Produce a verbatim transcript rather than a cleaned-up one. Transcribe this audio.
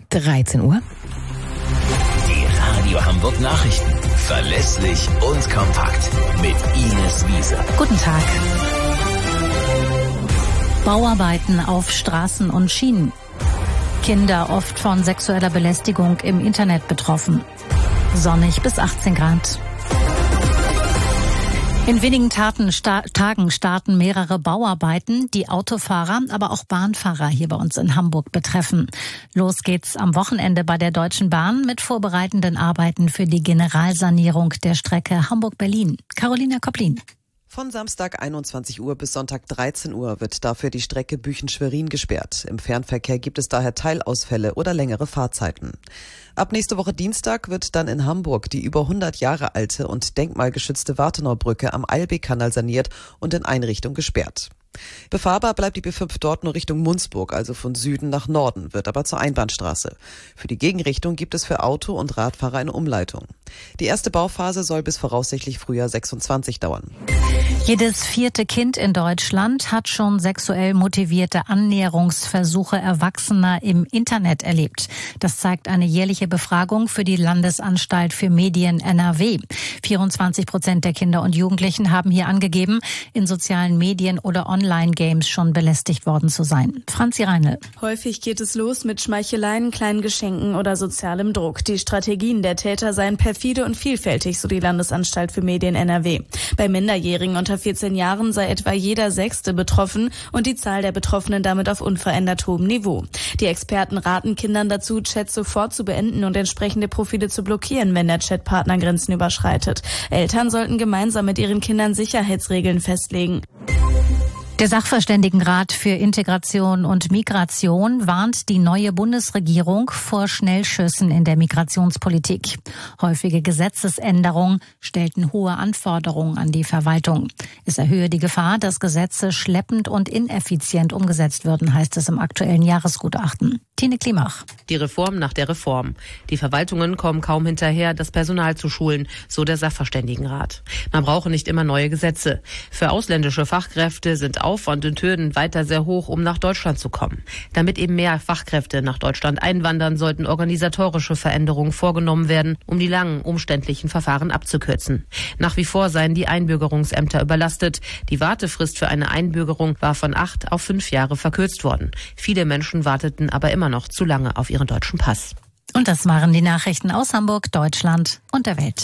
dreizehn Uhr. Die Radio Hamburg Nachrichten. Verlässlich und kompakt. Mit Ines Wiese. Guten Tag. Bauarbeiten auf Straßen und Schienen. Kinder oft von sexueller Belästigung im Internet betroffen. Sonnig bis achtzehn Grad. In wenigen Taten, sta- Tagen starten mehrere Bauarbeiten, die Autofahrer, aber auch Bahnfahrer hier bei uns in Hamburg betreffen. Los geht's am Wochenende bei der Deutschen Bahn mit vorbereitenden Arbeiten für die Generalsanierung der Strecke Hamburg-Berlin. Carolina Kopplin. Von Samstag einundzwanzig Uhr bis Sonntag dreizehn Uhr wird dafür die Strecke Büchen-Schwerin gesperrt. Im Fernverkehr gibt es daher Teilausfälle oder längere Fahrzeiten. Ab nächste Woche Dienstag wird dann in Hamburg die über hundert Jahre alte und denkmalgeschützte Wartenaubrücke am Eilbeek-Kanal saniert und in Einrichtung gesperrt. Befahrbar bleibt die B fünf dort nur Richtung Munzburg, also von Süden nach Norden, wird aber zur Einbahnstraße. Für die Gegenrichtung gibt es für Auto- und Radfahrer eine Umleitung. Die erste Bauphase soll bis voraussichtlich Frühjahr sechsundzwanzig dauern. Jedes vierte Kind in Deutschland hat schon sexuell motivierte Annäherungsversuche Erwachsener im Internet erlebt. Das zeigt eine jährliche Befragung für die Landesanstalt für Medien N R W. vierundzwanzig Prozent der Kinder und Jugendlichen haben hier angegeben, in sozialen Medien oder Online-Games schon belästigt worden zu sein. Franzi Reinl. Häufig geht es los mit Schmeicheleien, kleinen Geschenken oder sozialem Druck. Die Strategien der Täter seien perfide und vielfältig, so die Landesanstalt für Medien N R W. Bei Minderjährigen unter vierzehn Jahren sei etwa jeder Sechste betroffen und die Zahl der Betroffenen damit auf unverändert hohem Niveau. Die Experten raten Kindern dazu, Chats sofort zu beenden und entsprechende Profile zu blockieren, wenn der Chatpartner Grenzen überschreitet. Eltern sollten gemeinsam mit ihren Kindern Sicherheitsregeln festlegen. Der Sachverständigenrat für Integration und Migration warnt die neue Bundesregierung vor Schnellschüssen in der Migrationspolitik. Häufige Gesetzesänderungen stellten hohe Anforderungen an die Verwaltung. Es erhöhe die Gefahr, dass Gesetze schleppend und ineffizient umgesetzt würden, heißt es im aktuellen Jahresgutachten. Tine Klimach. Die Reform nach der Reform. Die Verwaltungen kommen kaum hinterher, das Personal zu schulen, so der Sachverständigenrat. Man brauche nicht immer neue Gesetze. Für ausländische Fachkräfte sind Aufwand und Hürden weiter sehr hoch, um nach Deutschland zu kommen. Damit eben mehr Fachkräfte nach Deutschland einwandern, sollten organisatorische Veränderungen vorgenommen werden, um die langen, umständlichen Verfahren abzukürzen. Nach wie vor seien die Einbürgerungsämter überlastet. Die Wartefrist für eine Einbürgerung war von acht auf fünf Jahre verkürzt worden. Viele Menschen warteten aber immer noch zu lange auf ihren deutschen Pass. Und das waren die Nachrichten aus Hamburg, Deutschland und der Welt.